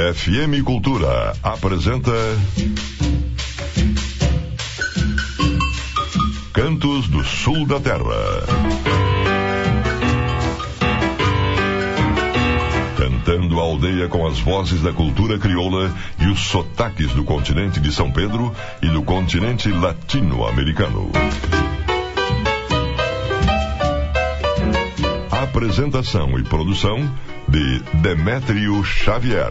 FM Cultura apresenta Cantos do Sul da Terra. Cantando a aldeia com as vozes da cultura crioula e os sotaques do continente de São Pedro e do continente latino-americano. Apresentação e produção de Demétrio Xavier.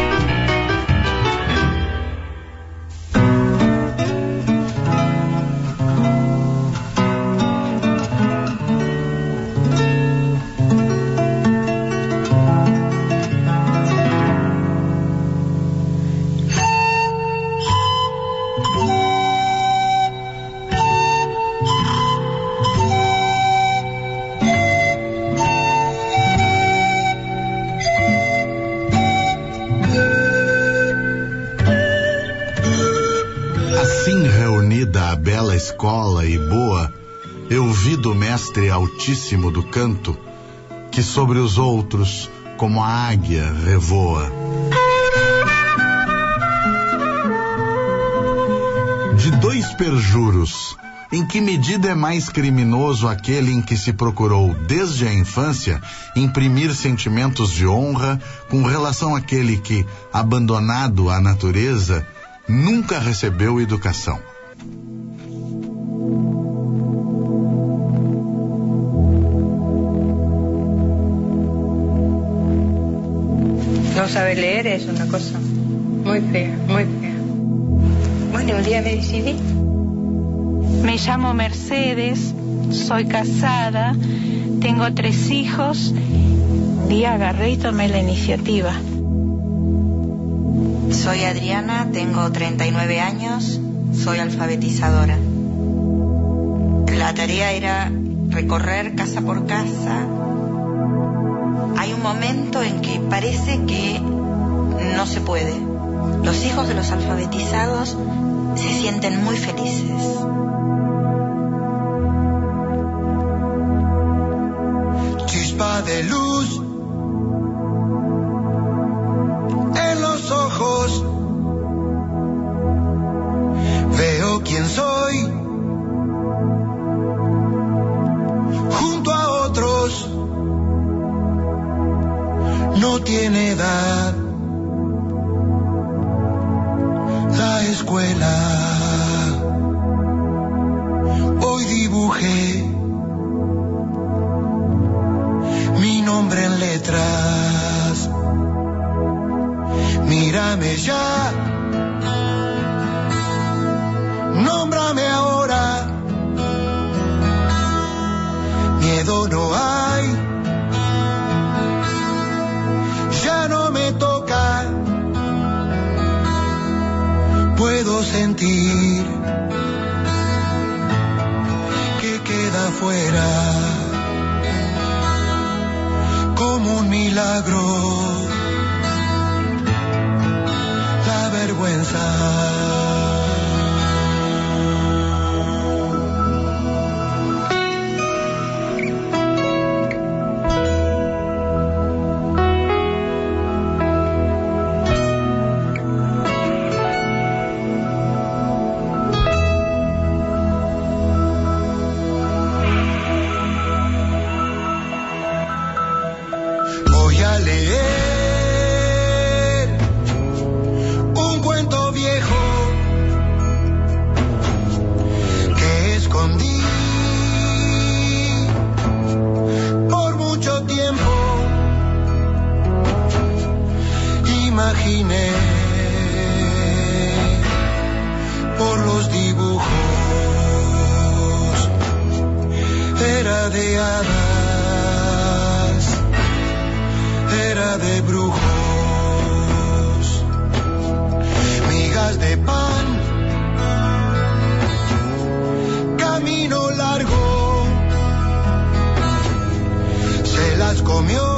Escola e boa, eu vi do mestre altíssimo do canto, que sobre os outros, como a águia, revoa. De dois perjuros, em que medida é mais criminoso aquele em que se procurou, desde a infância, imprimir sentimentos de honra com relação àquele que, abandonado à natureza, nunca recebeu educação? No saber leer es una cosa muy fea, muy fea. Bueno, un día me decidí. Me llamo Mercedes, soy casada, tengo 3 hijos y agarré y tomé la iniciativa. Soy Adriana, tengo 39 años, soy alfabetizadora. La tarea era recorrer casa por casa. Hay un momento en que parece que no se puede. Los hijos de los alfabetizados se sienten muy felices. Chispa de luz en los ojos. Veo quién soy junto a otros. No tiene edad la escuela. Hoy dibujé mi nombre en letras. Mírame ya, nómbrame ahora. Miedo no hay, ya no me toca. Puedo sentir que queda fuera como un milagro la vergüenza. Por los dibujos era de hadas, era de brujos, migas de pan, camino largo, se las comió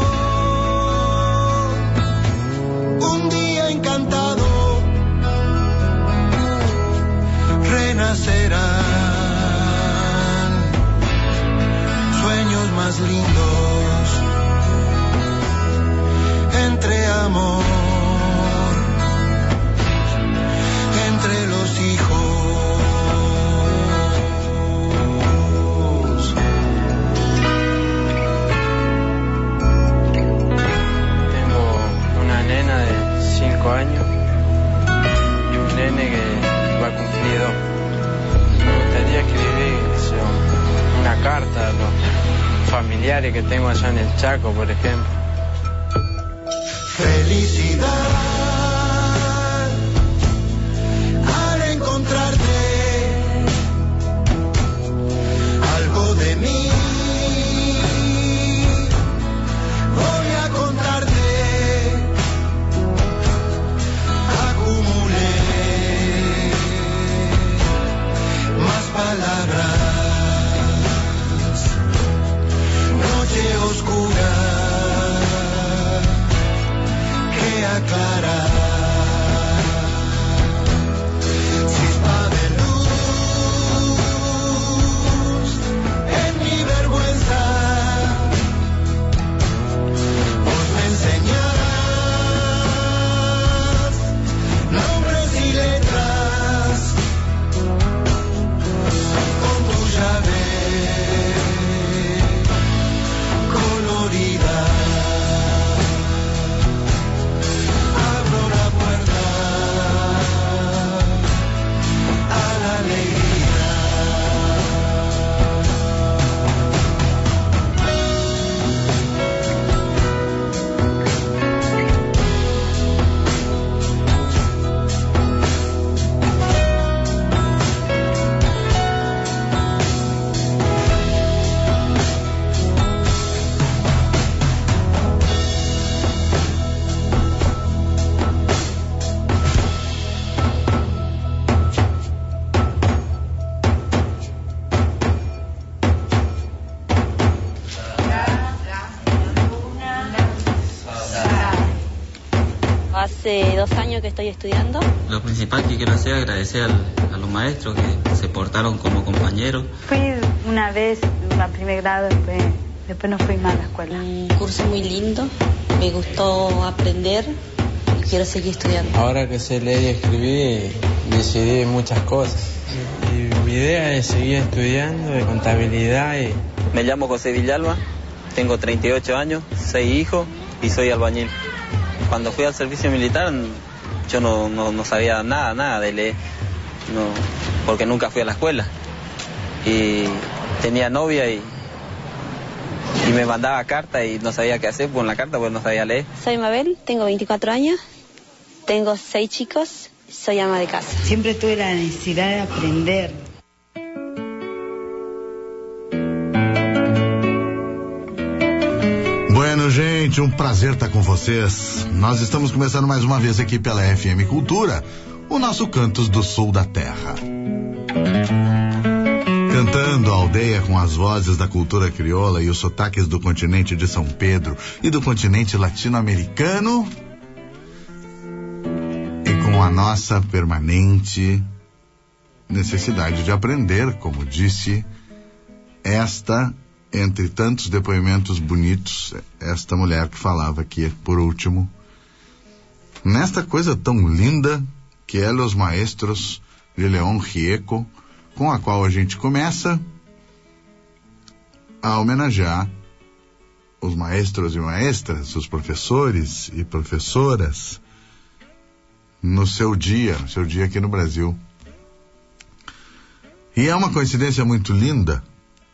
un día encantado. Renacerán sueños más lindos entre amor familiares que tengo allá en el Chaco, por ejemplo. Felicidad al encontrarte, algo de mí voy a contarte. Acumulé más palabras, noche oscura que aclara, chispa de luz en mi vergüenza. Vos me enseñás nombres y letras con tu llave colorida. Abro la puerta a la alegría. Hace 2 años que estoy estudiando. Lo principal que quiero hacer es agradecer a los maestros que se portaron como compañeros. Fui una vez a primer grado, después no fui más a la escuela. Un curso muy lindo, me gustó aprender y quiero seguir estudiando. Ahora que sé leer y escribir, decidí muchas cosas. Y mi idea es seguir estudiando de contabilidad. Me llamo José Villalba, tengo 38 años, 6 hijos y soy albañil. Cuando fui al servicio militar yo no sabía nada de leer, porque nunca fui a la escuela. Y tenía novia y me mandaba cartas y no sabía qué hacer con la carta porque no sabía leer. Soy Mabel, tengo 24 años, tengo 6 chicos, soy ama de casa. Siempre tuve la necesidad de aprender. Bueno, gente, um prazer estar com vocês. Nós estamos começando mais uma vez aqui pela FM Cultura, o nosso Cantos do Sul da Terra. Cantando a aldeia com as vozes da cultura crioula e os sotaques do continente de São Pedro e do continente latino-americano, e com a nossa permanente necessidade de aprender, como disse esta, entre tantos depoimentos bonitos, esta mulher que falava aqui por último, nesta coisa tão linda que é Los Maestros de León Gieco, com a qual a gente começa a homenagear os maestros e maestras, os professores e professoras, no seu dia aqui no Brasil. E é uma coincidência muito linda,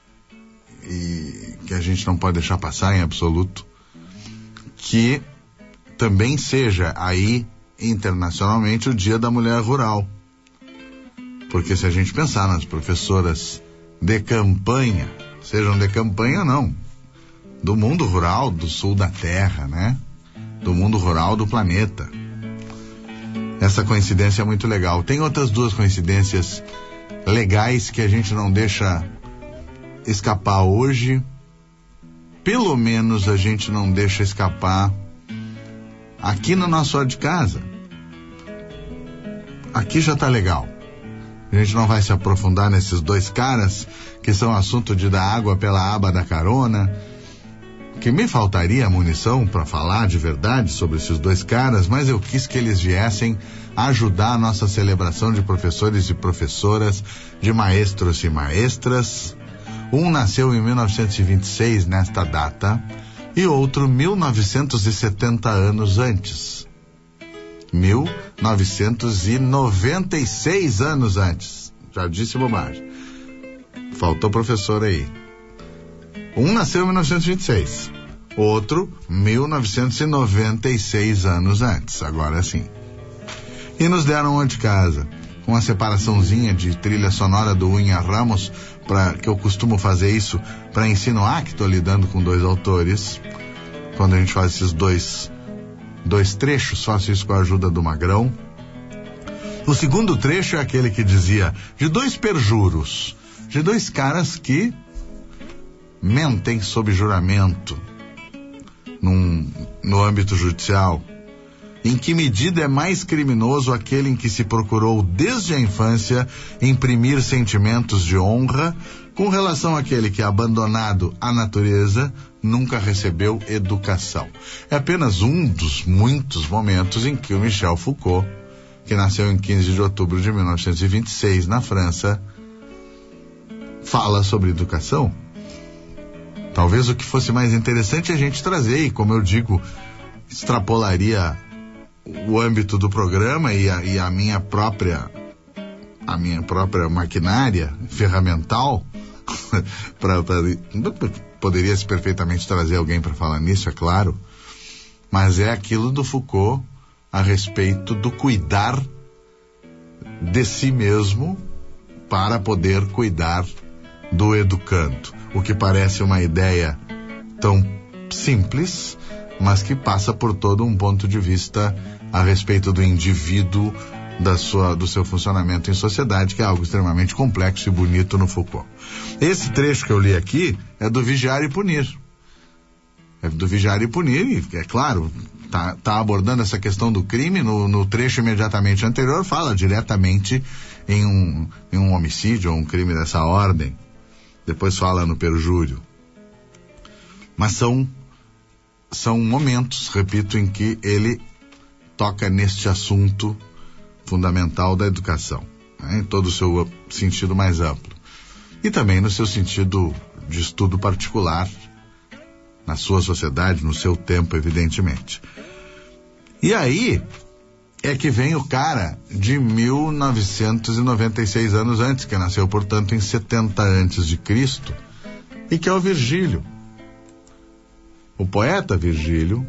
e que a gente não pode deixar passar em absoluto, que também seja aí internacionalmente o Dia da Mulher Rural. Porque se a gente pensar nas professoras de campanha, sejam de campanha ou não, do mundo rural do sul da Terra, né? Do mundo rural do planeta. Essa coincidência é muito legal. Tem outras 2 coincidências legais que a gente não deixa escapar hoje. Pelo menos a gente não deixa escapar aqui no nosso hora de casa. Aqui já tá legal. A gente não vai se aprofundar nesses 2 caras que são assunto de dar água pela aba da carona, que me faltaria munição para falar de verdade sobre esses 2 caras, mas eu quis que eles viessem ajudar a nossa celebração de professores e professoras, de maestros e maestras. Um nasceu em 1926 nesta data e outro 1970 anos antes. 1996 anos antes. Já disse bobagem. Faltou professor aí. Um nasceu em 1926, outro 1996 anos antes, agora sim. E nos deram uma de casa, com uma separaçãozinha de trilha sonora do Unha Ramos, que eu costumo fazer isso para insinuar que estou lidando com dois autores. Quando a gente faz esses dois trechos, faço isso com a ajuda do Magrão. O segundo trecho é aquele que dizia de dois perjuros, de dois caras que mentem sob juramento no âmbito judicial. Em que medida é mais criminoso aquele em que se procurou desde a infância imprimir sentimentos de honra com relação àquele que, abandonado à natureza, nunca recebeu educação? É apenas um dos muitos momentos em que o Michel Foucault, que nasceu em 15 de outubro de 1926 na França, fala sobre educação. Talvez o que fosse mais interessante a gente trazer, e como eu digo, extrapolaria o âmbito do programa e a minha própria maquinária ferramental poderia-se perfeitamente trazer alguém para falar nisso, é claro, mas é aquilo do Foucault a respeito do cuidar de si mesmo para poder cuidar do educando, o que parece uma ideia tão simples, mas que passa por todo um ponto de vista a respeito do indivíduo, do seu funcionamento em sociedade, que é algo extremamente complexo e bonito no Foucault. Esse trecho que eu li aqui é do Vigiar e Punir. É do Vigiar e Punir, e é claro, tá abordando essa questão do crime. No trecho imediatamente anterior fala diretamente em um homicídio ou um crime dessa ordem. Depois fala no perjúrio. Mas são momentos, repito, em que ele toca neste assunto fundamental da educação, né, em todo o seu sentido mais amplo. E também no seu sentido de estudo particular, na sua sociedade, no seu tempo, evidentemente. E aí é que vem o cara de 1996 anos antes, que nasceu, portanto, em 70 antes de Cristo, e que é o Virgílio. O poeta Virgílio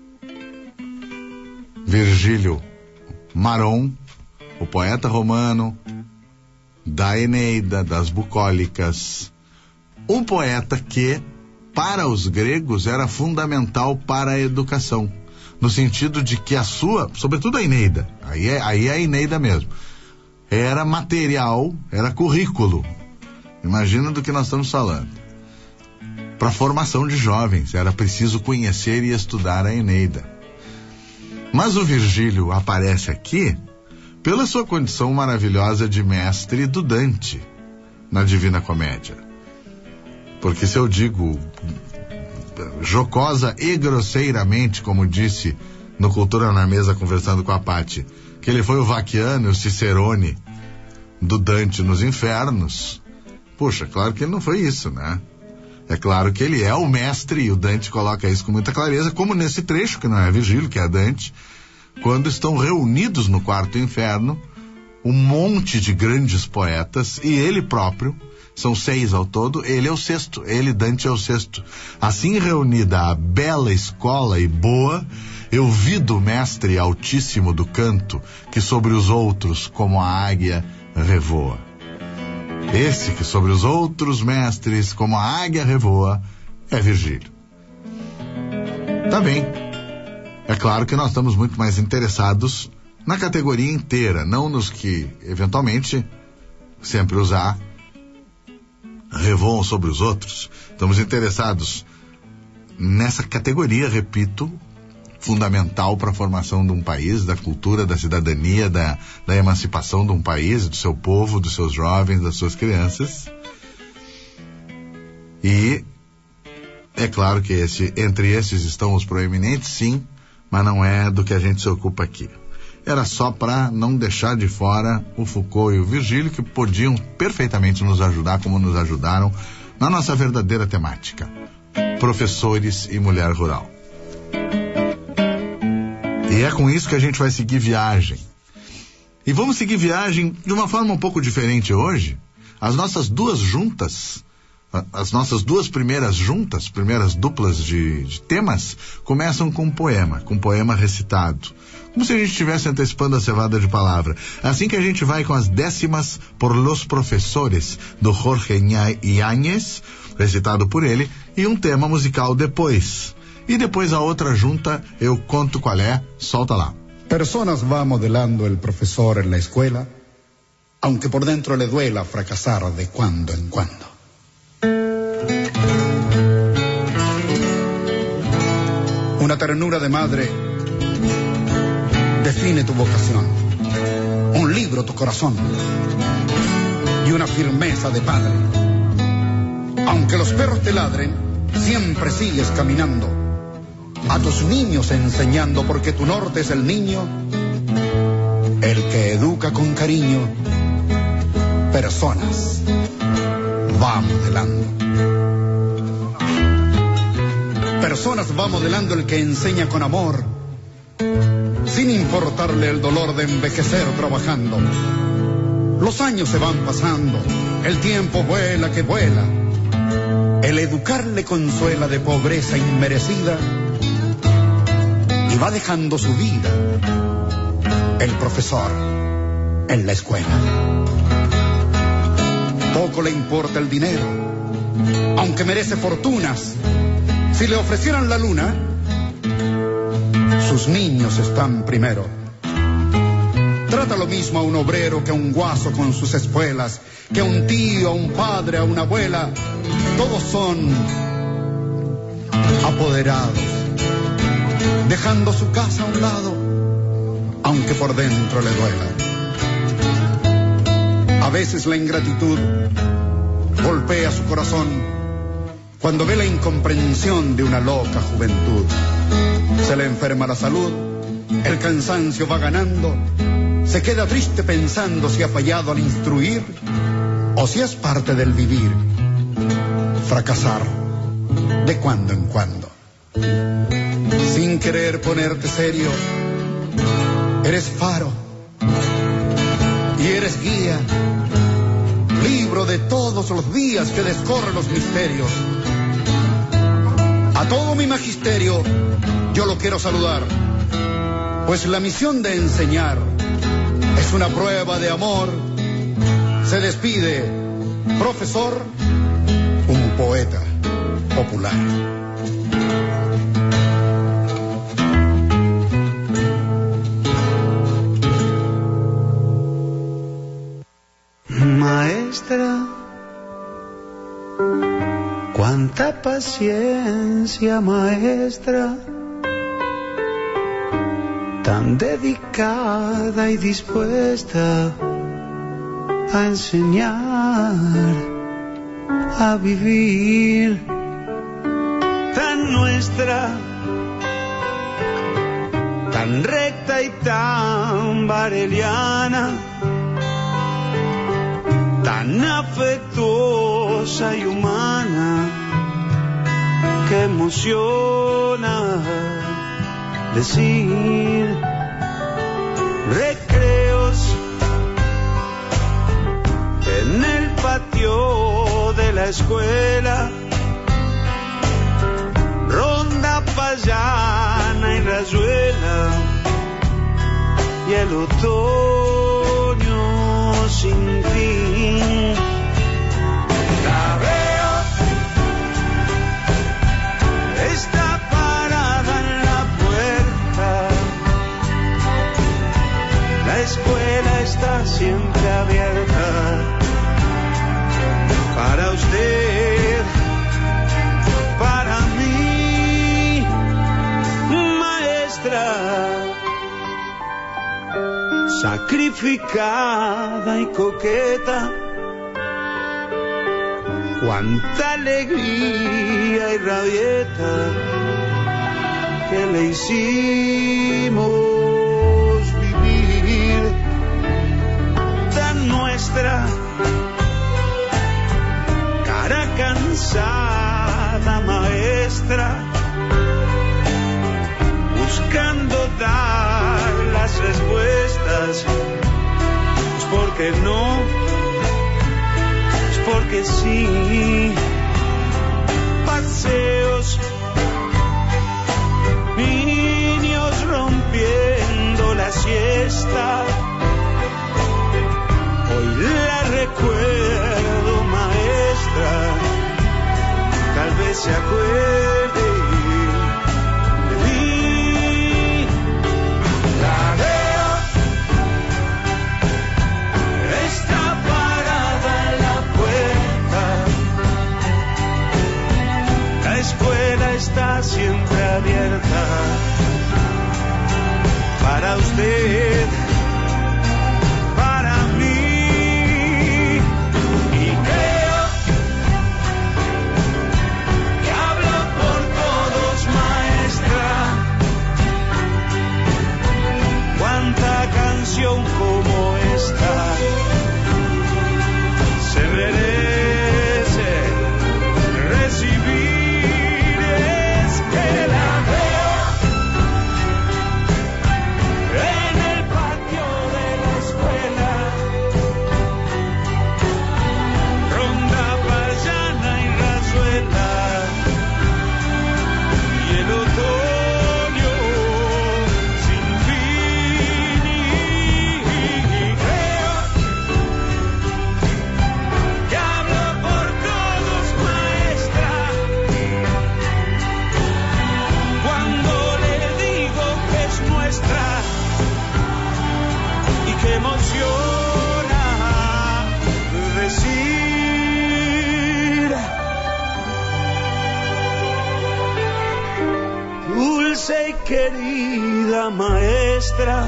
Maron, o poeta romano da Eneida, das bucólicas, um poeta que, para os gregos, era fundamental para a educação, no sentido de que a sua, sobretudo a Eneida, aí é a Eneida mesmo, era material, era currículo. Imagina do que nós estamos falando. Para a formação de jovens, era preciso conhecer e estudar a Eneida. Mas o Virgílio aparece aqui pela sua condição maravilhosa de mestre do Dante na Divina Comédia. Porque se eu digo jocosa e grosseiramente, como disse no Cultura na Mesa conversando com a Patti, que ele foi o Vacchiano e o Cicerone do Dante nos infernos, puxa, claro que ele não foi isso, né? É claro que ele é o mestre, e o Dante coloca isso com muita clareza, como nesse trecho, que não é Virgílio, que é Dante, quando estão reunidos no quarto inferno um monte de grandes poetas, e ele próprio, são 6 ao todo, ele é o 6º, ele, Dante, é o 6º. Assim reunida a bela escola e boa, eu vi do mestre altíssimo do canto, que sobre os outros, como a águia, revoa. Esse que sobre os outros mestres, como a águia revoa, é Virgílio. Tá bem. É claro que nós estamos muito mais interessados na categoria inteira, não nos que, eventualmente, sempre usar, revoam sobre os outros. Estamos interessados nessa categoria, repito, fundamental para a formação de um país, da cultura, da cidadania, da emancipação de um país, do seu povo, dos seus jovens, das suas crianças. E é claro que entre esses estão os proeminentes, sim, mas não é do que a gente se ocupa aqui. Era só para não deixar de fora o Foucault e o Virgílio, que podiam perfeitamente nos ajudar, como nos ajudaram na nossa verdadeira temática: professores e mulher rural. E é com isso que a gente vai seguir viagem. E vamos seguir viagem de uma forma um pouco diferente hoje. As nossas duas juntas As nossas duas primeiras juntas, primeiras duplas de temas, começam com um poema recitado. Como se a gente estivesse antecipando a cevada de palavra. Assim que a gente vai com as 10º por Los Professores, do Jorge Yáñez, recitado por ele, e um tema musical depois. E depois a outra junta, eu conto qual é, solta lá. Personas va modelando el profesor en la escuela, aunque por dentro le duela fracasar de cuando en cuando. Una ternura de madre define tu vocación, un libro tu corazón y una firmeza de padre. Aunque los perros te ladren, siempre sigues caminando, a tus niños enseñando, porque tu norte es el niño, el que educa con cariño. Personas va modelando. Personas va modelando el que enseña con amor, sin importarle el dolor de envejecer trabajando. Los años se van pasando, el tiempo vuela que vuela. El educar le consuela de pobreza inmerecida y va dejando su vida el profesor en la escuela. Poco le importa el dinero, aunque merece fortunas. Si le ofrecieran la luna, sus niños están primero. Trata lo mismo a un obrero que a un guaso con sus espuelas, que a un tío, a un padre, a una abuela. Todos son apoderados, dejando su casa a un lado, aunque por dentro le duela. A veces la ingratitud golpea su corazón cuando ve la incomprensión de una loca juventud. Se le enferma la salud, el cansancio va ganando, se queda triste pensando si ha fallado al instruir o si es parte del vivir. Fracasar de cuando en cuando. Sin querer ponerte serio, eres faro y eres guía, libro de todos los días que descorre los misterios. A todo mi magisterio yo lo quiero saludar, pues la misión de enseñar es una prueba de amor. Se despide, profesor, un poeta popular. Maestra, cuánta paciencia, maestra, tan dedicada y dispuesta a enseñar, a vivir, tan nuestra, tan recta y tan bareliana, tan afectuosa y humana, que emociona decir. Recreos en el patio de la escuela, ronda payana y rayuela, y el otoño sin fin. La veo, está parada en la puerta, la escuela está siempre abierta para usted, para mí, maestra. Sacrificada y coqueta, cuánta alegría y rabieta que le hicimos vivir. Tan nuestra, cara cansada, maestra, buscando dar las respuestas. Es porque no, es porque sí. paseos, niños rompiendo la siesta. Hoy la recuerdo, maestra, tal vez se acuerde de mí. La veo, está parada en la puerta. La escuela está siempre abierta para usted, para mí. Y creo que hablo por todos, maestra. Cuánta canción como esta se merece recibir. Es que la veo en el patio de la escuela, Ronda, Payana y Rayuela, y el otoño sin fin. Y creo que hablo por todos, maestra, cuando le digo que es nuestra y que emociona decir. Dulce y querida maestra,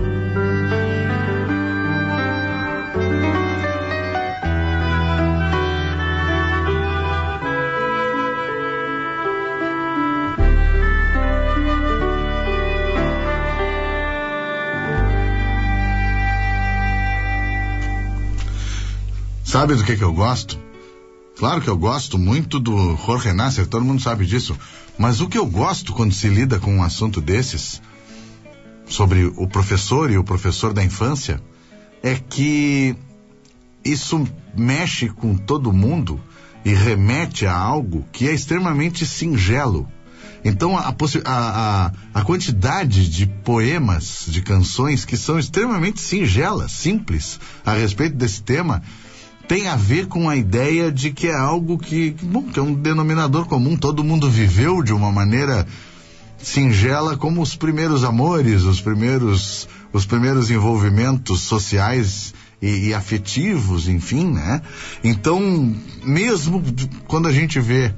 Sabe do que eu gosto? Claro que eu gosto muito do Jorge Nasser, todo mundo sabe disso. Mas o que eu gosto quando se lida com um assunto desses, sobre o professor e o professor da infância, é que isso mexe com todo mundo e remete a algo que é extremamente singelo. Então a quantidade de poemas, de canções que são extremamente singelas, simples, a respeito desse tema, tem a ver com a ideia de que é algo que é um denominador comum, todo mundo viveu de uma maneira singela, como os primeiros amores, os primeiros envolvimentos sociais e afetivos, enfim, né? Então, mesmo quando a gente vê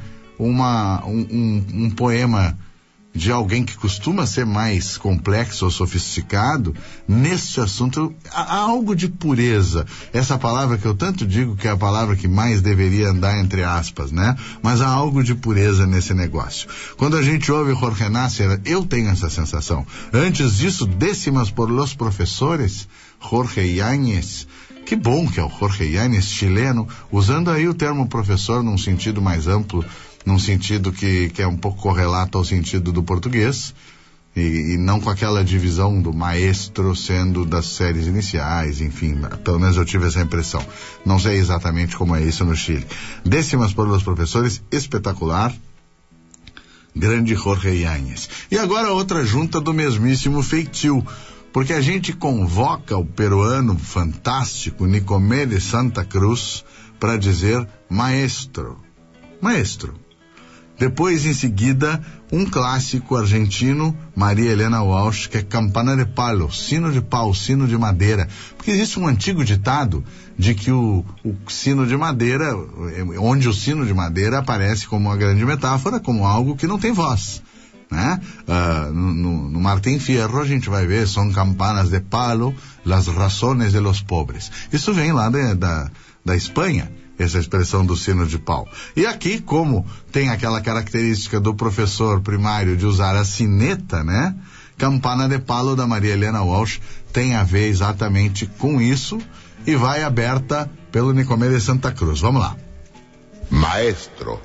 um poema de alguém que costuma ser mais complexo ou sofisticado, neste assunto há algo de pureza. Essa palavra que eu tanto digo que é a palavra que mais deveria andar entre aspas, né? Mas há algo de pureza nesse negócio. Quando a gente ouve Jorge Nasser, eu tenho essa sensação. Antes disso, Décimas por los Professores, Jorge Yáñez. Que bom que é o Jorge Yáñez, chileno, usando aí o termo professor num sentido mais amplo, num sentido que é um pouco correlato ao sentido do português, e não com aquela divisão do maestro sendo das séries iniciais, enfim, pelo menos eu tive essa impressão. Não sei exatamente como é isso no Chile. Décimas por los Professores, espetacular, grande Jorge Yáñez. E agora outra junta do mesmíssimo feitio, porque a gente convoca o peruano fantástico Nicomé de Santa Cruz para dizer maestro. Maestro. Depois, em seguida, um clássico argentino, Maria Helena Walsh, que é Campana de Palo, sino de pau, sino de madeira. Porque existe um antigo ditado de que o sino de madeira, onde o sino de madeira aparece como uma grande metáfora, como algo que não tem voz, né? No Martín Fierro a gente vai ver, são campanas de palo, las razones de los pobres. Isso vem lá da Espanha, essa expressão do sino de pau. E aqui, como tem aquela característica do professor primário de usar a sineta, né? Campana de Palo da Maria Helena Walsh tem a ver exatamente com isso e vai aberta pelo Nicomé de Santa Cruz. Vamos lá. Maestro,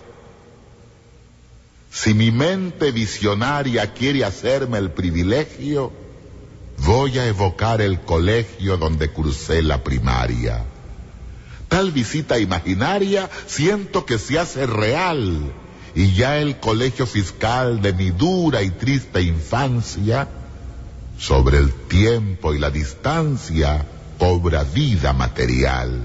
si mi mente visionaria quiere hacerme el privilegio, voy a evocar el colegio donde cursé la primaria. Tal visita imaginaria siento que se hace real y ya el colegio fiscal de mi dura y triste infancia, sobre el tiempo y la distancia, cobra vida material.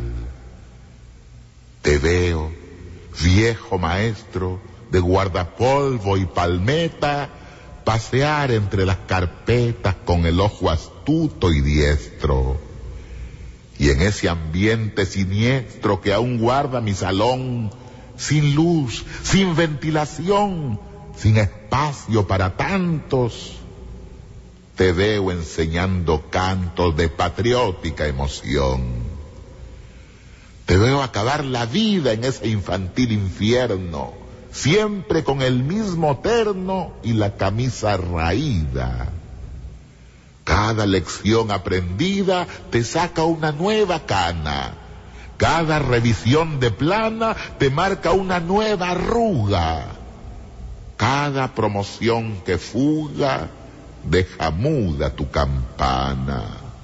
Te veo, viejo maestro, de guardapolvo y palmeta, pasear entre las carpetas con el ojo astuto y diestro. Y en ese ambiente siniestro que aún guarda mi salón, sin luz, sin ventilación, sin espacio para tantos, te veo enseñando cantos de patriótica emoción. Te veo acabar la vida en ese infantil infierno, siempre con el mismo terno y la camisa raída. Cada lección aprendida te saca una nueva cana. Cada revisión de plana te marca una nueva arruga. Cada promoción que fuga deja muda tu campana.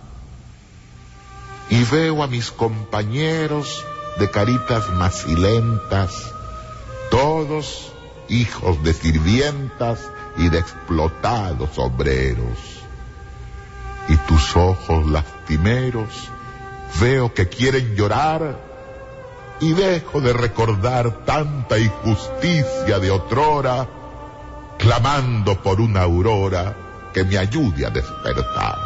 Y veo a mis compañeros de caritas macilentas, todos hijos de sirvientas y de explotados obreros. Y tus ojos lastimeros veo que quieren llorar, y dejo de recordar tanta injusticia de otrora, clamando por una aurora que me ayude a despertar.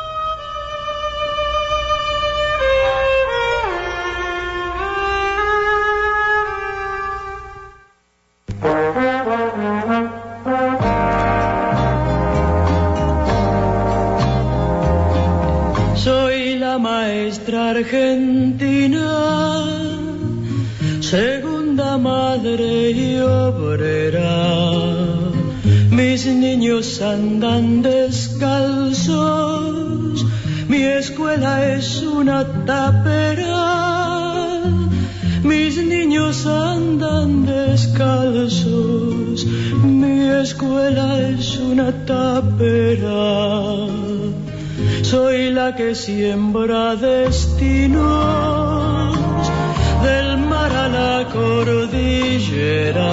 Maestra argentina, segunda madre y obrera, mis niños andan descalzos, mi escuela es una tapera, mis niños andan descalzos, mi escuela es una tapera. Soy la que siembra destinos del mar a la cordillera,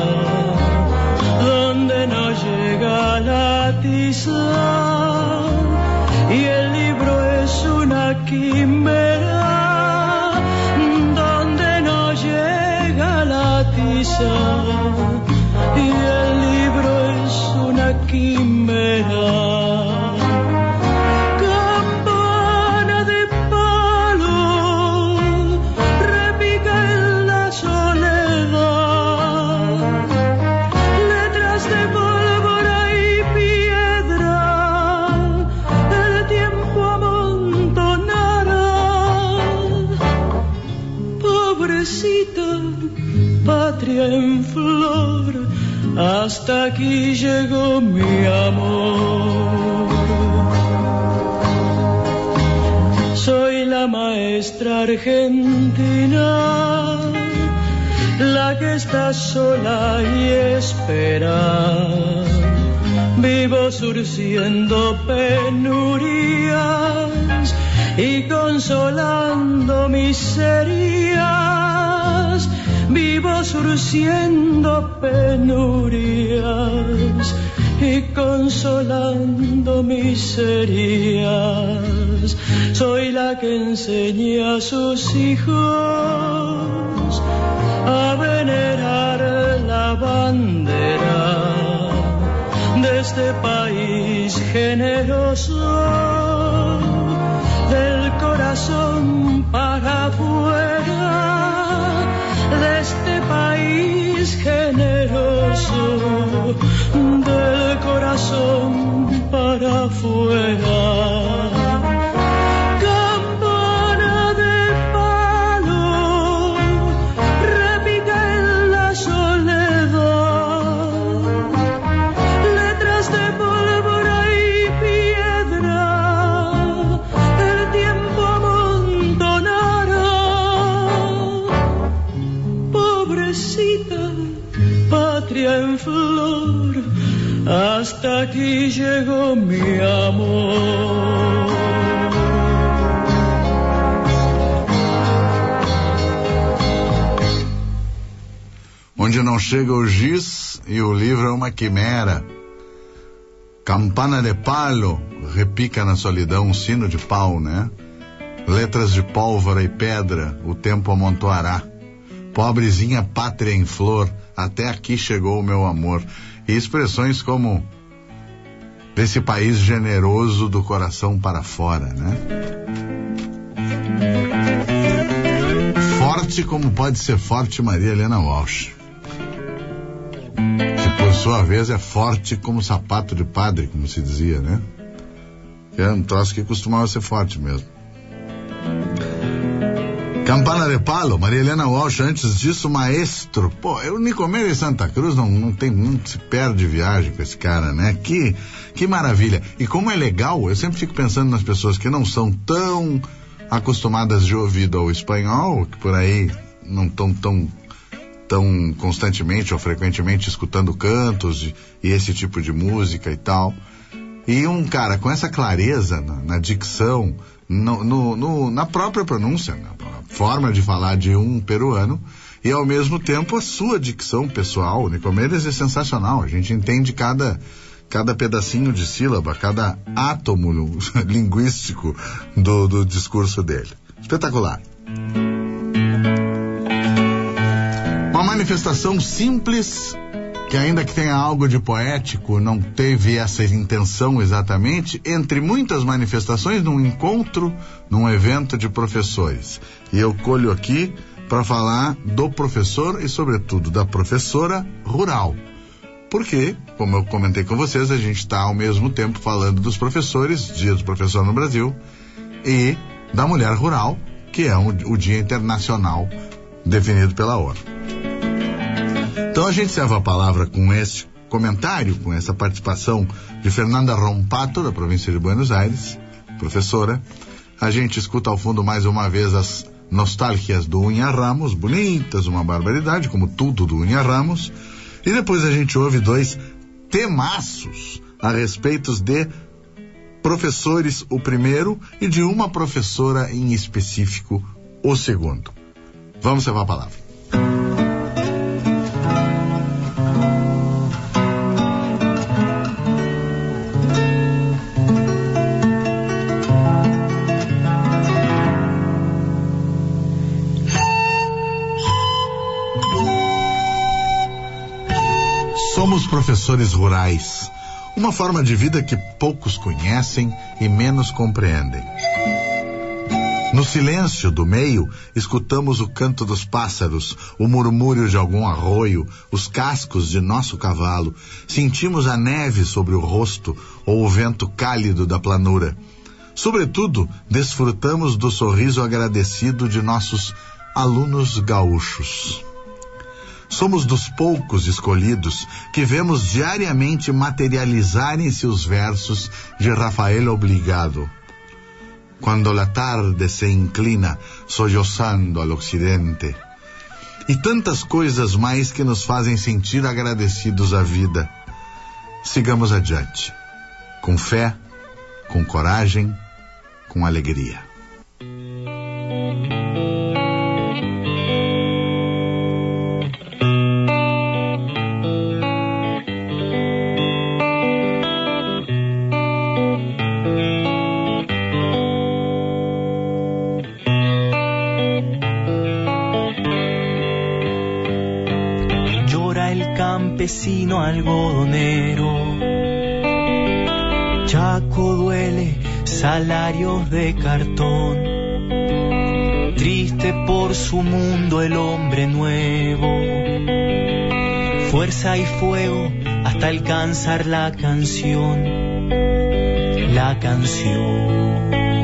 donde no llega la tiza y el libro es una quimera, donde no llega la tiza y el libro es una quimera. Patria en flor, hasta aquí llegó mi amor. Soy la maestra argentina, la que está sola y espera. Vivo surciendo penurias y consolando miserias. Vivo surciendo penurias y consolando miserias. Soy la que enseña a sus hijos a venerar la bandera de este país generoso, del corazón para afuera, de este país generoso, del corazón para afuera. Campana de palo repica en la soledad, letras de pólvora y piedra, el tiempo amontonará. Pobrecita patria en flor, hasta aquí llegó mi amor. Bom onde não chega o giz e o livro é uma quimera. Campana de palo, repica na solidão um sino de pau, né? Letras de pólvora e pedra, o tempo amontoará. Pobrezinha pátria em flor, até aqui chegou o meu amor. E expressões como desse país generoso do coração para fora, né? Forte como pode ser forte Maria Helena Walsh, que por sua vez é forte como sapato de padre, como se dizia, né? Que é um troço que costumava ser forte mesmo. Campana de palo, Maria Helena Walsh, antes disso, maestro. Pô, o Nicomedes de Santa Cruz não se perde viagem com esse cara, né? Que maravilha. E como é legal, eu sempre fico pensando nas pessoas que não são tão acostumadas de ouvido ao espanhol, que por aí não estão tão constantemente ou frequentemente escutando cantos e esse tipo de música e tal. E um cara com essa clareza na dicção, na própria pronúncia, na forma de falar de um peruano, e ao mesmo tempo a sua dicção pessoal. O Nicomedes é sensacional, a gente entende cada pedacinho de sílaba, cada átomo linguístico do discurso dele. Espetacular. Uma manifestação simples, que ainda que tenha algo de poético, não teve essa intenção exatamente, entre muitas manifestações, num encontro, num evento de professores. E eu colho aqui para falar do professor e, sobretudo, da professora rural. Porque, como eu comentei com vocês, a gente está ao mesmo tempo falando dos professores, Dia do Professor no Brasil, e da mulher rural, que é o Dia Internacional definido pela ONU. Então a gente serve a palavra com esse comentário, com essa participação de Fernanda Rompato, da província de Buenos Aires, professora. A gente escuta ao fundo mais uma vez as nostálgias do Unha Ramos, bonitas, uma barbaridade, como tudo do Unha Ramos. E depois a gente ouve 2 temaços a respeito de professores, o primeiro, e de uma professora em específico, o segundo. Vamos levar a palavra. Somos professores rurais, uma forma de vida que poucos conhecem e menos compreendem. No silêncio do meio, escutamos o canto dos pássaros, o murmúrio de algum arroio, os cascos de nosso cavalo, sentimos a neve sobre o rosto ou o vento cálido da planura. Sobretudo, desfrutamos do sorriso agradecido de nossos alunos gaúchos. Somos dos poucos escolhidos que vemos diariamente materializarem-se os versos de Rafael Obligado. Quando la tarde se inclina, sollozando al occidente. E tantas coisas mais que nos fazem sentir agradecidos à vida. Sigamos adiante, com fé, com coragem, com alegria. Campesino algodonero, Chaco duele, salarios de cartón, triste por su mundo el hombre nuevo, fuerza y fuego hasta alcanzar la canción, la canción.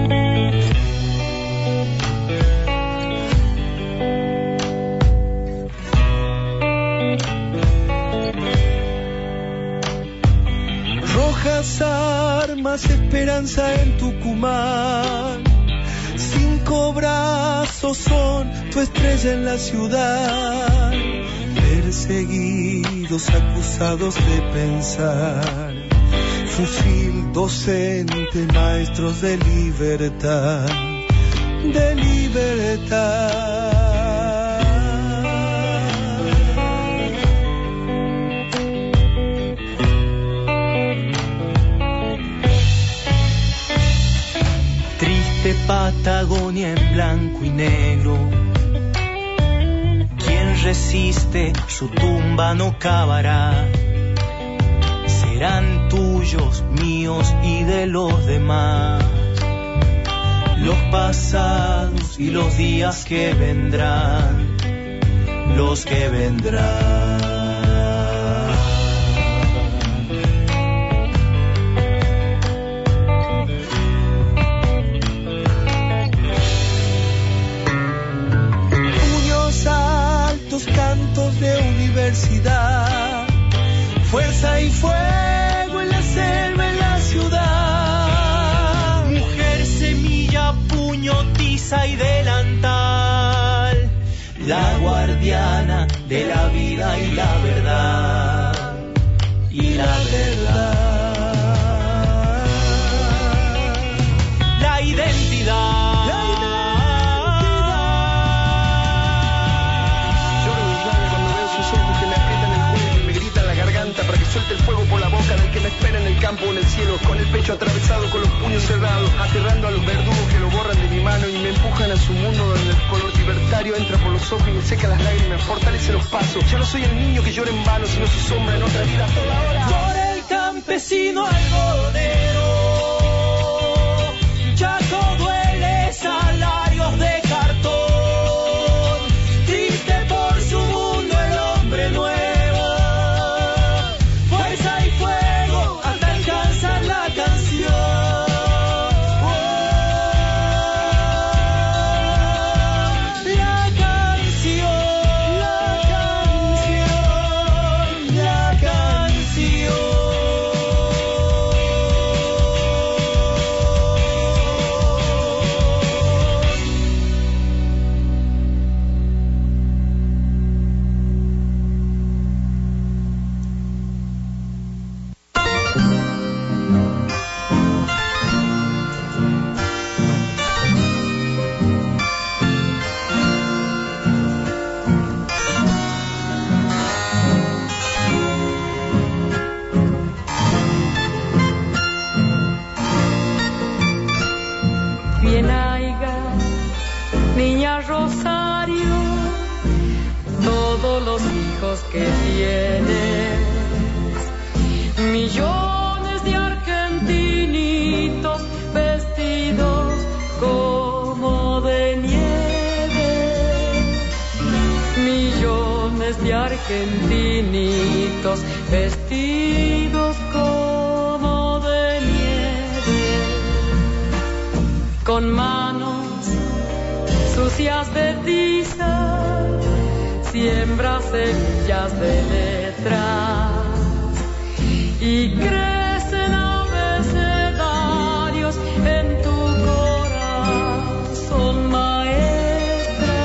Armas, esperanza en Tucumán. 5 brazos son tu estrella en la ciudad. Perseguidos, acusados de pensar. Fusil, docente, maestros de libertad. De libertad. blanco y negro. Quien resiste su tumba no cavará. Serán tuyos, míos y de los demás. Los pasados y los días que vendrán, los que vendrán. Puños altos, cantos de universidad, fuerza y fuego en la selva, en la ciudad. Mujer, semilla, puño, tiza y delantal, la guardiana de la vida y la verdad, y la verdad. La identidad. Para que suelte el fuego por la boca del que me espera en el campo o en el cielo, con el pecho atravesado, con los puños cerrados, aterrando a los verdugos que lo borran de mi mano y me empujan a su mundo donde el color libertario entra por los ojos y me seca las lágrimas, fortalece los pasos. Ya no soy el niño que llora en vano, sino su sombra en otra vida. Toda hora. Por el campesino algodonero, ya todo duele, salarios de cartón, triste por su mundo el hombre nuevo. Que tienes millones de argentinitos vestidos como de nieve, millones de argentinitos vestidos como de nieve, con manos sucias de tiza siembra semillas de letras y crecen abecedarios en tu corazón, maestra,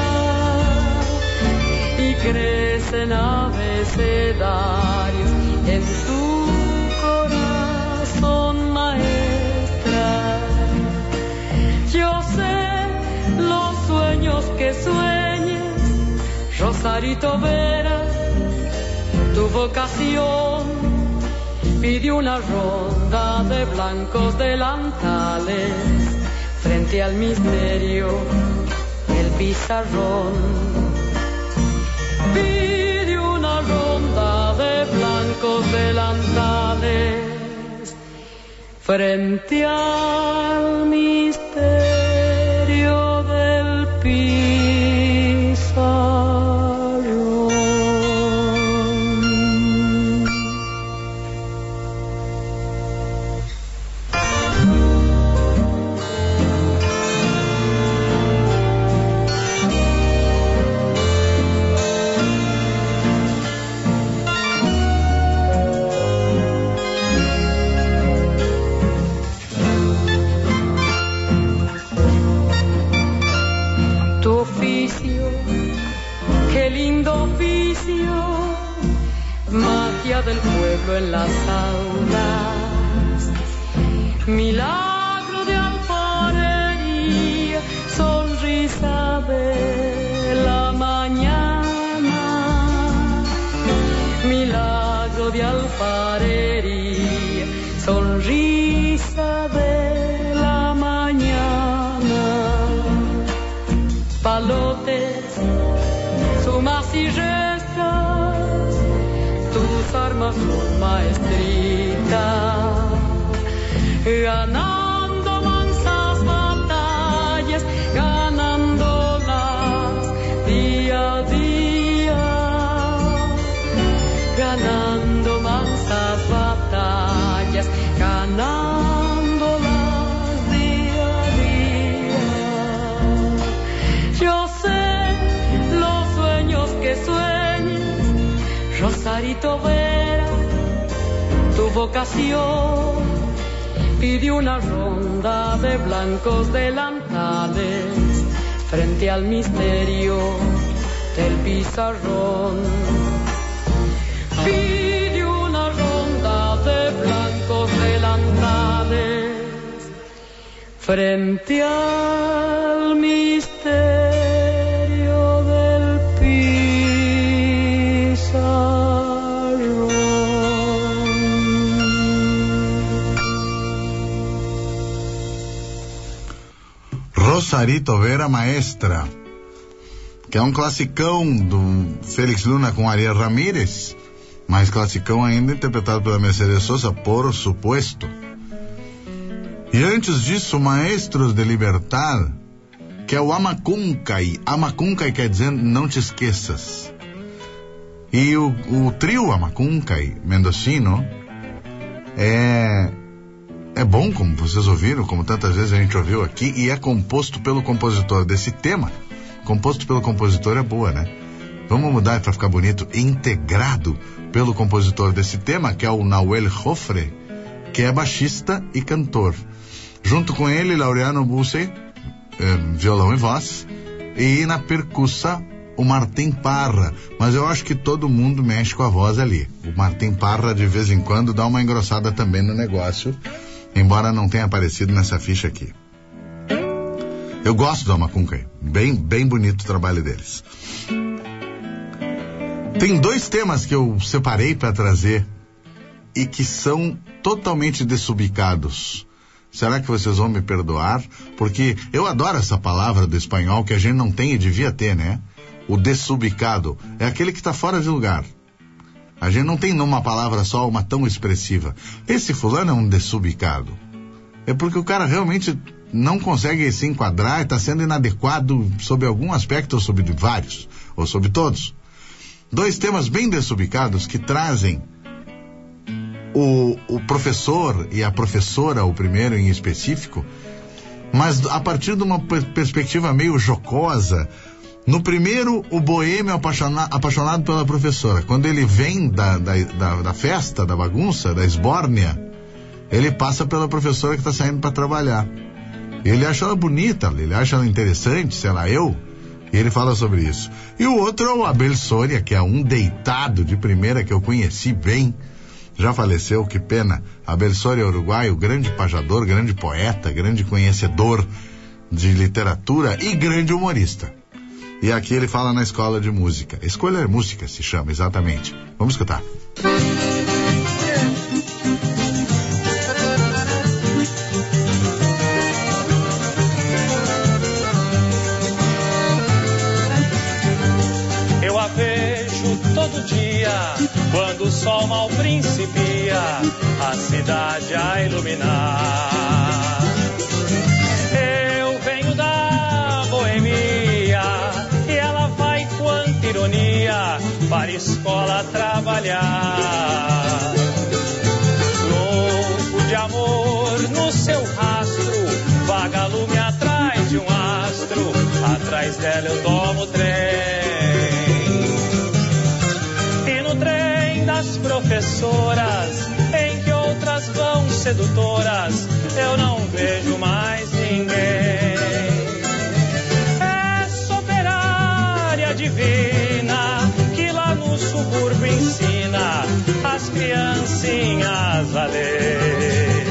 y crecen abecedarios en tu corazón, maestra. Yo sé los sueños que sueñes, Rosarito Vera, tu vocación pide una ronda de blancos delantales frente al misterio del pizarrón. Pide una ronda de blancos delantales frente al misterio del pizarrón. Del pueblo en las aulas, milagro de alfarería, sonrisa de la mañana, milagro de alfarería, sonrisa de la mañana. cosas son maestritas, ganando mansas batallas, ganándolas día a día, ganando mansas batallas, ganándolas día a día. Yo sé los sueños que sueñas, Rosarito Vera, tu vocación. Pide una ronda de blancos delantales frente al misterio del pizarrón. Pide una ronda de blancos delantales frente al misterio del pizarrón. Rosarito Vera Maestra, que é um classicão do Félix Luna com Ariel Ramírez, mais classicão ainda, interpretado pela Mercedes Sosa, por supuesto. E antes disso, Maestros de Libertar, que é o Amacuncay. Amacuncay quer dizer não te esqueças. E o trio Amacuncay mendocino é bom, como vocês ouviram, como tantas vezes a gente ouviu aqui, e é composto pelo compositor desse tema. Composto pelo compositor é boa, né? Vamos mudar para ficar bonito. Integrado pelo compositor desse tema, que é o Nahuel Jofre, que é baixista e cantor. Junto com ele, Laureano Bussi, violão e voz, e na percussa, o Martim Parra. Mas eu acho que todo mundo mexe com a voz ali. O Martim Parra, de vez em quando, dá uma engrossada também no negócio, embora não tenha aparecido nessa ficha aqui. Eu gosto do Amacuncay, bem bonito o trabalho deles. Tem dois temas que eu separei para trazer e que são totalmente desubicados. Será que vocês vão me perdoar? Porque eu adoro essa palavra do espanhol que a gente não tem e devia ter, né? O desubicado é aquele que está fora de lugar. A gente não tem numa palavra só uma tão expressiva. Esse fulano é um desubicado. É porque o cara realmente não consegue se enquadrar e está sendo inadequado sob algum aspecto ou sob vários, ou sob todos. Dois temas bem desubicados que trazem o professor e a professora, o primeiro em específico, mas a partir de uma perspectiva meio jocosa. No primeiro, o boêmio apaixonado pela professora. Quando ele vem da festa, da bagunça, da esbórnia, ele passa pela professora que está saindo para trabalhar. Ele acha ela bonita, ele acha ela interessante, sei lá, e ele fala sobre isso. E o outro é o Abel Soria, que é um deitado de primeira que eu conheci bem. Já faleceu, que pena. Abel Soria, uruguaio, grande pajador, grande poeta, grande conhecedor de literatura e grande humorista. E aqui ele fala na escola de música. Escolher Música se chama, exatamente. Vamos escutar. Eu a vejo todo dia, quando o sol mal principia, a cidade a iluminar. Eu venho da boemia, e ela vai, quanta ironia, para a escola trabalhar. Louco de amor no seu rastro, vagalume atrás de um astro, atrás dela eu tomo trem. E no trem das professoras, em que outras vão sedutoras, eu não vejo mais ninguém. Essa operária divina que lá no subúrbio ensina as criancinhas a ler,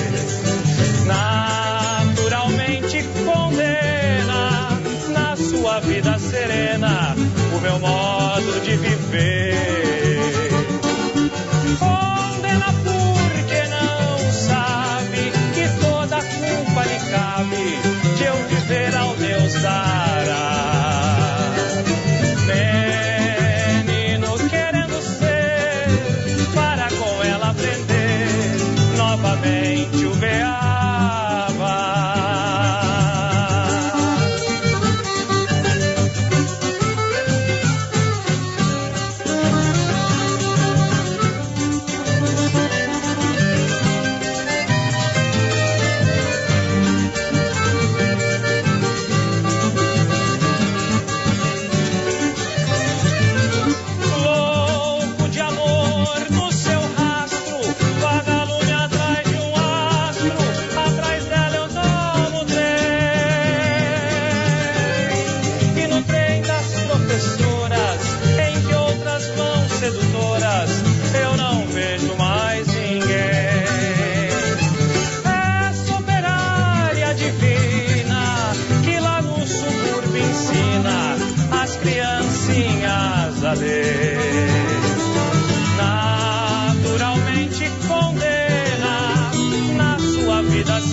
naturalmente condena na sua vida serena o meu modo de viver. Condena porque não sabe que toda a culpa lhe cabe de eu viver ao Deus dará. Menino querendo ser para com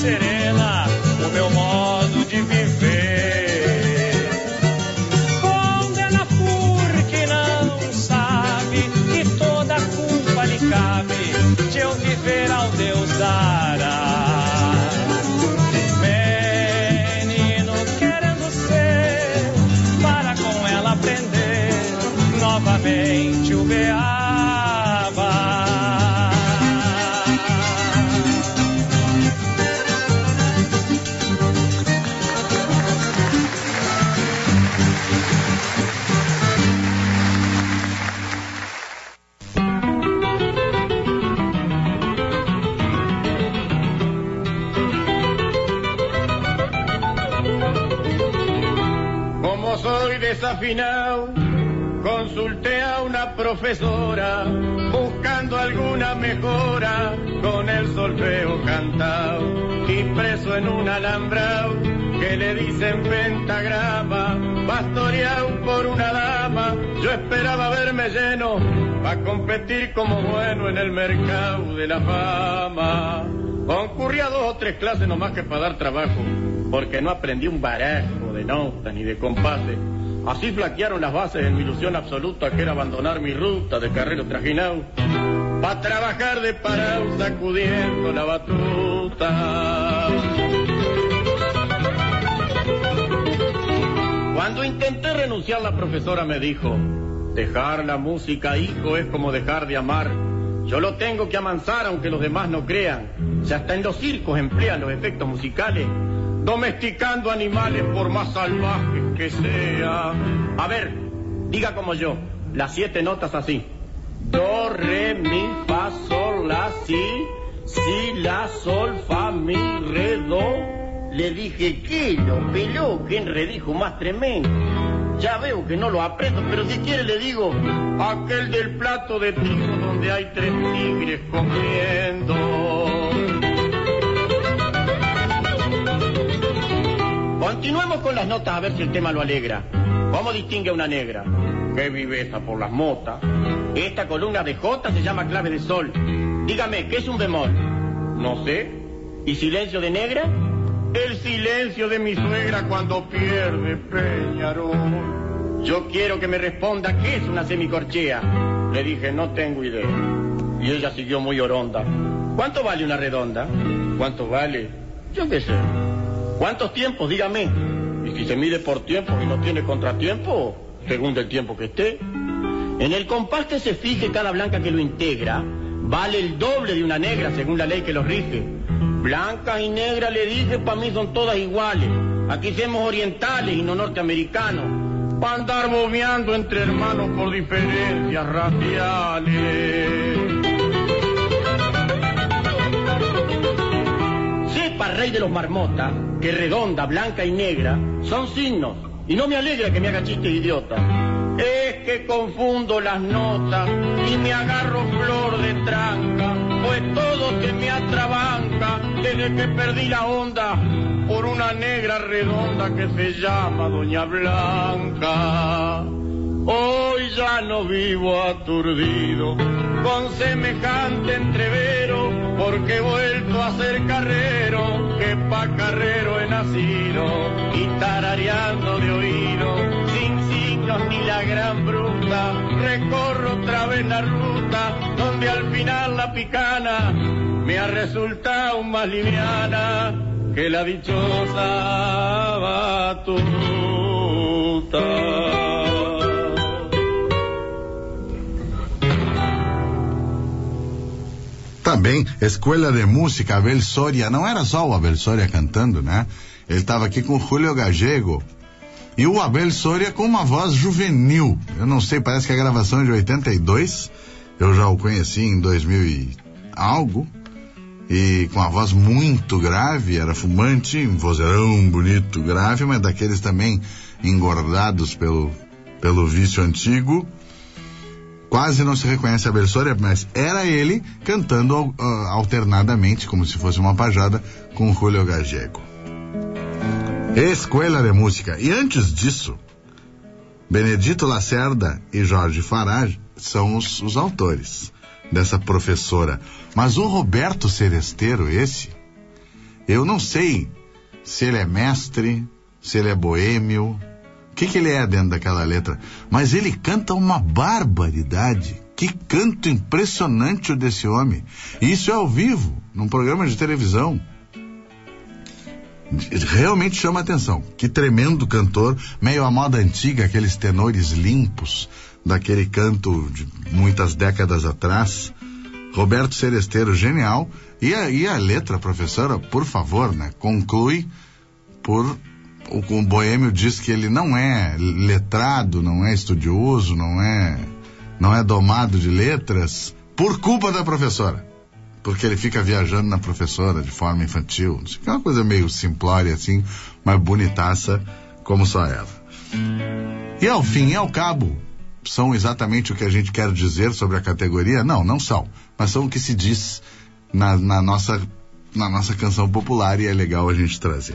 serena o meu modo de viver. Condena porque não sabe que toda a culpa lhe cabe de eu viver ao Deus dará. Menino querendo ser para com ela aprender novamente o beaba. Desafinado, consulté a una profesora buscando alguna mejora con el solfeo cantado y preso en un alambrado que le dicen pentagrama, pastoreado por una dama. Yo esperaba verme lleno para competir como bueno en el mercado de la fama. Concurrí a 2 o 3 clases nomás que para dar trabajo, porque no aprendí un barajo de notas ni de compases. Así flaquearon las bases en mi ilusión absoluta, que era abandonar mi ruta de carrero trajinado, pa' trabajar de parado sacudiendo la batuta. Cuando intenté renunciar, la profesora me dijo: dejar la música, hijo, es como dejar de amar. Yo lo tengo que amansar aunque los demás no crean. Si hasta en los circos emplean los efectos musicales, domesticando animales por más salvajes que sean. A ver, diga como yo, las 7 notas así: do, re, mi, fa, sol, la, si, la, sol, fa, mi, re, do. Le dije, ¿qué lo peló? ¿Qué enredijo más tremendo? Ya veo que no lo aprendo, pero si quiere le digo, aquel del plato de trigo donde hay 3 tigres comiendo. Continuemos con las notas a ver si el tema lo alegra. ¿Cómo distingue a una negra? ¡Qué viveza por las motas! Esta columna de J se llama clave de sol. Dígame, ¿qué es un bemol? No sé. ¿Y silencio de negra? El silencio de mi suegra cuando pierde Peñarol. Yo quiero que me responda qué es una semicorchea. Le dije, no tengo idea. Y ella siguió muy oronda. ¿Cuánto vale una redonda? ¿Cuánto vale? Yo qué sé. ¿Cuántos tiempos? Dígame. Y si se mide por tiempo y no tiene contratiempo, según el tiempo que esté. En el compás que se fije cada blanca que lo integra, vale el doble de una negra según la ley que los rige. Blancas y negras, le dije, para mí son todas iguales. Aquí somos orientales y no norteamericanos, para andar bobeando entre hermanos por diferencias raciales. Sepa, rey de los marmotas, que redonda, blanca y negra son signos, y no me alegra que me haga chistes idiota. Es que confundo las notas y me agarro flor de tranca, pues todo se me atrabanca desde que perdí la onda por una negra redonda que se llama Doña Blanca. Hoy ya no vivo aturdido con semejante entrevero, porque he vuelto a ser carrero, que pa' carrero he nacido, y tarareando de oído, sin signos ni la gran bruta, recorro otra vez la ruta, donde al final la picana me ha resultado más liviana que la dichosa batuta. Também, Escola de Música, Abel Soria, não era só o Abel Soria cantando, né? Ele estava aqui com o Julio Gallego. E o Abel Soria com uma voz juvenil. Eu não sei, parece que a gravação é de 82. Eu já o conheci em 2000 e algo. E com a voz muito grave, era fumante, um vozeirão bonito, grave, mas daqueles também engordados pelo vício antigo. Quase não se reconhece a Abel Soria, mas era ele cantando alternadamente, como se fosse uma pajada, com Julio Gallego. Escola de Música. E antes disso, Benedito Lacerda e Jorge Farage são os autores dessa professora. Mas o Roberto Seresteiro, esse, Eu não sei se ele é mestre, se ele é boêmio, o que ele é dentro daquela letra, mas ele canta uma barbaridade. Que canto impressionante o desse homem. E isso é ao vivo, num programa de televisão. Realmente chama a atenção. Que tremendo cantor, meio à moda antiga, aqueles tenores limpos, daquele canto de muitas décadas atrás. Roberto Seresteiro, genial. E a letra, professora, por favor, né? Conclui por... O boêmio diz que ele não é letrado, não é estudioso, não é domado de letras, por culpa da professora. Porque ele fica viajando na professora de forma infantil. Não sei, é uma coisa meio simplória assim, mas bonitaça como só ela. E ao fim e ao cabo, são exatamente o que a gente quer dizer sobre a categoria? Não são. Mas são o que se diz na nossa canção popular, e é legal a gente trazer.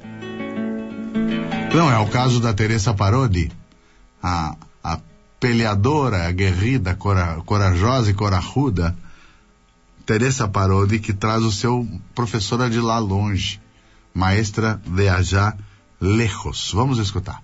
Não é o caso da Teresa Parodi, a peleadora, aguerrida, corajosa e corajuda Teresa Parodi, que traz o seu Professora de Lá Longe, Maestra de Allá Lejos. Vamos escutar.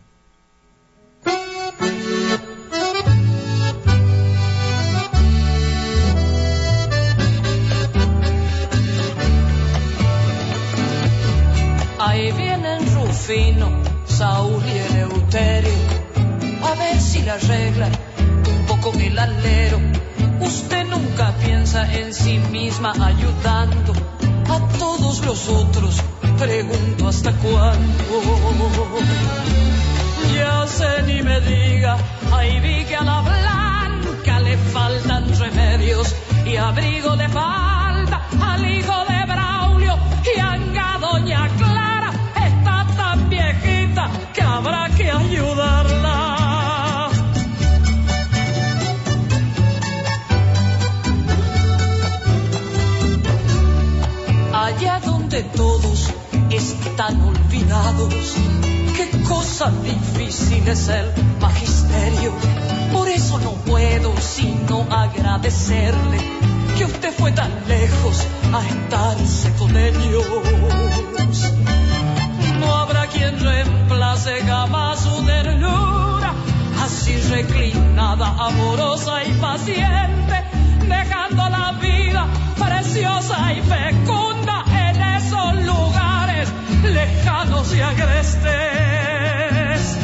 Ahí vienen Rufino, Saúl y Eleuterio, a ver si le arreglan un poco el alero. Usted nunca piensa en sí misma ayudando a todos los otros, pregunto hasta cuándo. Ya sé, ni me diga, ahí vi que a la Blanca le faltan remedios y abrigo le falta al hijo de Braulio, y anga doña Clara está tan viejita que habrá que ayudarla. Allá donde todos están olvidados, qué cosa difícil es el magisterio. Por eso no puedo sino agradecerle que usted fue tan lejos a estarse con ellos. No habrá quien reemplace jamás su ternura, así reclinada, amorosa y paciente, dejando la vida preciosa y fecunda en esos lugares lejanos y agrestes.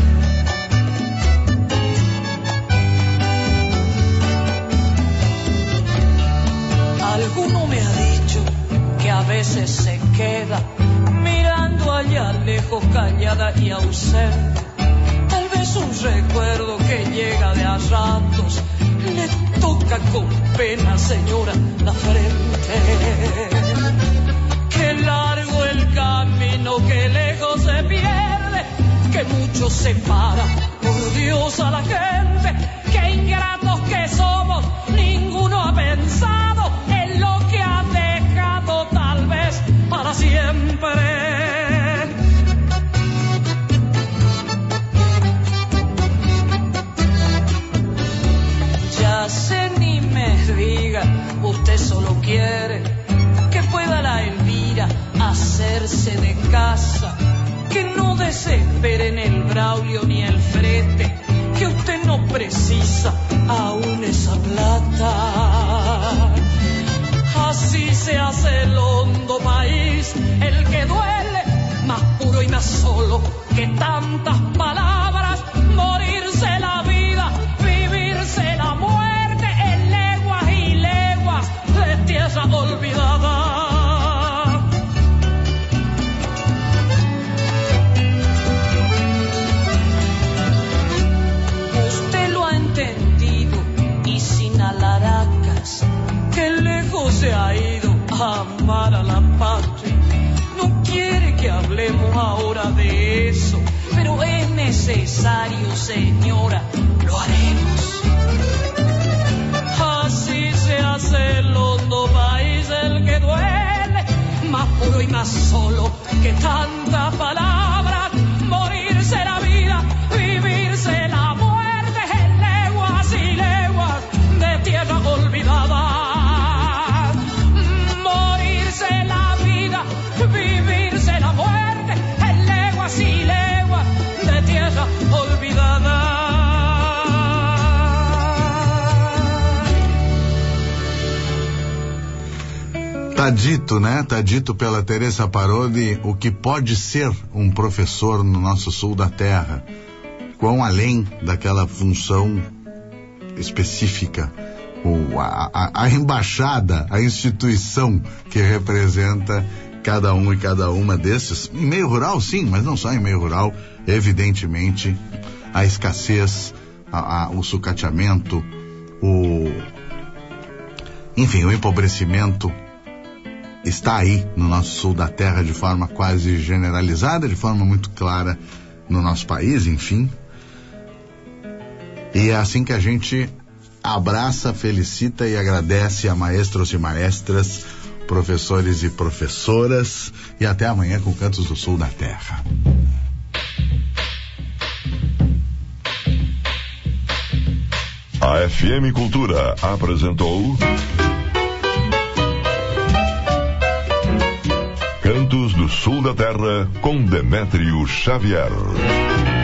Alguno me ha dicho que a veces se queda mirando allá lejos, callada y ausente. Tal vez un recuerdo que llega de a ratos le toca con pena, señora, la frente. Qué largo el camino, que lejos se pierde, que mucho separa, por Dios, a la gente. Qué ingratos que somos, ninguno ha pensado en lo que ha dejado, tal vez para siempre. Ya sé, ni me diga, usted solo quiere que pueda la Elvira hacerse de casa, que no desesperen el Braulio ni el Frete, que usted no precisa aún esa plata. Así se hace el hondo país, el que duele, más puro y más solo que tantas palabras. Morirse la vida, vivirse la muerte, en leguas y leguas de tierra olvidada. Que lejos se ha ido a amar a la patria. No quiere que hablemos ahora de eso, pero es necesario, señora, lo haremos. Así se hace el hondo país, el que duele, más puro y más solo que tantas palabras. Morirse la vida, vivirse la muerte, en leguas y leguas de tierra olvidada. Morirse la vida, vivir Tá dito, né? Tá dito pela Teresa Parodi o que pode ser um professor no nosso sul da terra. Quão além daquela função específica, a embaixada, a instituição que representa cada um e cada uma desses. Em meio rural, sim, mas não só em meio rural. Evidentemente, a escassez, o sucateamento, enfim, o empobrecimento está aí no nosso sul da terra de forma quase generalizada, de forma muito clara no nosso país, enfim. E é assim que a gente abraça, felicita e agradece a maestros e maestras, professores e professoras, e até amanhã com Cantos do Sul da Terra. A FM Cultura apresentou Cantos do Sul da Terra com Demétrio Xavier.